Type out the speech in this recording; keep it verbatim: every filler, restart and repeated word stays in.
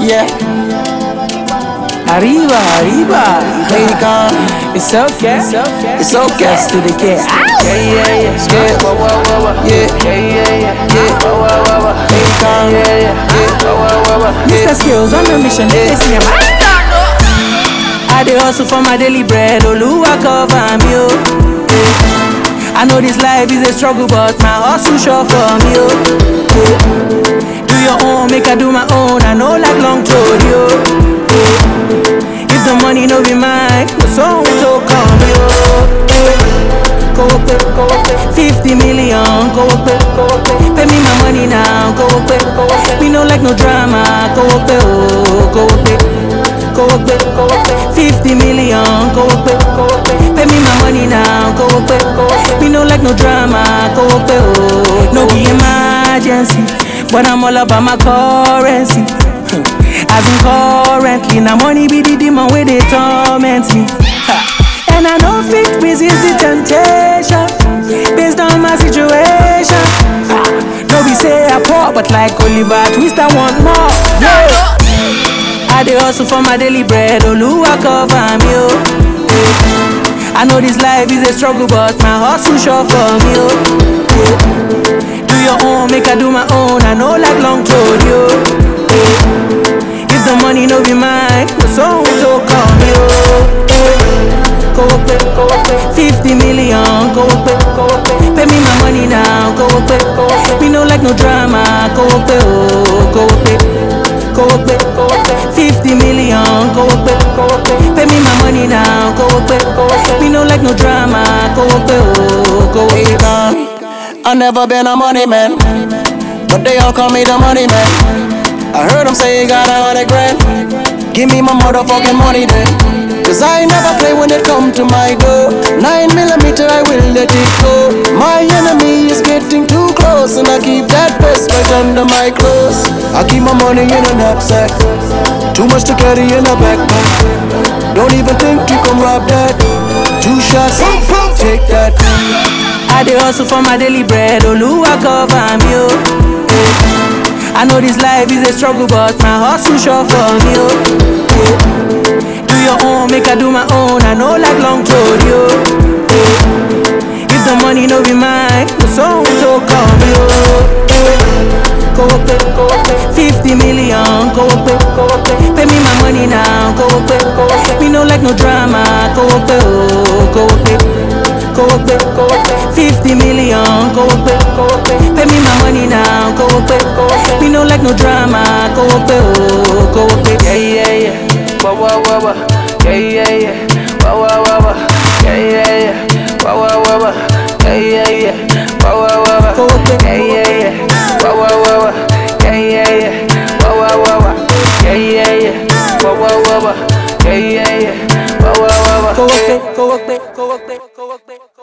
Yeah. Arriba, arriba. Bacon. It's okay. It's okay. It's okay. It's to the kid. Yeah, yeah, yeah. Yeah. Wah, wah, wah, wah. Yeah. Yeah, yeah, yeah. Yeah. Wah, wah, wah, wah. Bacon. Yeah, yeah, yeah. Yeah. Wah, wah, wah, wah. Mister Skills on a mission. They see him. I dey hustle for my daily bread. Oluwa cover me, oh. I know this life is a struggle, but my hustle sure for me, oh. Do your own, make I do my own. I know like long road, yo. If the money no be mine, the song will come, yo. Go up, go up, fifty million, go up, go up, pay me my money now, go up, go up. Me no like no drama, go up, oh, go up, go up, go up, fifty million, go up, go up, pay me my money now, go up, go up. Me no like no drama, go up, oh, no be emergency, but I'm all about my currency. As in currently, now money be the demon where they torment me. And I know fit resist the temptation based on my situation. No be say I poor, but like Oliver Twist I want more. Yeah. I dey hustle for my daily bread. Oluwa cover me, oh. I know this life is a struggle, but my hustle sure for me, oh. Yeah. Do your own, make I do my own. I know like long road, yo. Yeah. If the money no be mine, the song will come, yo. Go up, go up, fifty million, go up, go up, pay me my money now, go up, go up. Me no like no drama, go up, oh, go up, go up, go up, fifty million, go up, go up, pay me my money now, go up, go up. Me no like no drama, go up, oh, go up. I never been a money man, but they all call me the money man. I heard them say you got a hundred grand. Give me my motherfucking money then, cause I never play when it come to my door. Nine millimeter, I will let it go. My enemy is getting too close, and I keep that vest right under my clothes. I keep my money in a knapsack, too much to carry in a backpack. Don't even think you can rob that. Two shots, take that. I dey hustle for my daily bread. Oluwa cover me, oh. I know this life is a struggle, but my hustle sure for me, oh. Yeah. Do your own, make I do my own. I know like long road, yo. Yeah. If the money no be mine, the song will come, yo. Yeah. Go up, go up, fifty million, go up, go up, pay me my money now, go up, go up. Me no like no drama, go up, oh, go up, go up, go up, fifty million, go up, go up, pay me my money now, go up, go up. Me no like no drama, go up, oh, go up, yeah, yeah, yeah. Wah, wah, wah, wah. Yeah, yeah, yeah. Wah, wah, wah, wah. Yeah, yeah, yeah. Wah, wah, wah, wah. Yeah, yeah, yeah. Wah, wah, wah, wah. Go up, yeah, yeah, yeah. Wah, wah, wah, wah. Yeah, yeah, yeah. Wah, wah, wah, wah. Yeah, yeah, yeah. Wah, wah, wah, wah. Yeah, yeah, yeah. Wah, wah, wah, wah. Go up, go up, go up, go up.